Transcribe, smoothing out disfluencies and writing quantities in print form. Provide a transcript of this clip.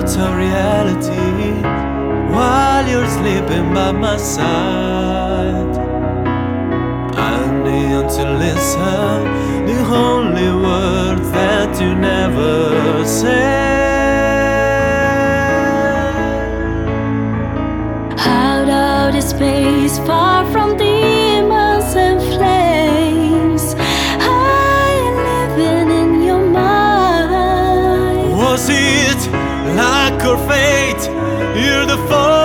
thoughts are reality while you're sleeping by my side. I need to listen the only words that you never said. Out of this space, far from demons and flames, I am living in your mind. Was it luck or fate? You're the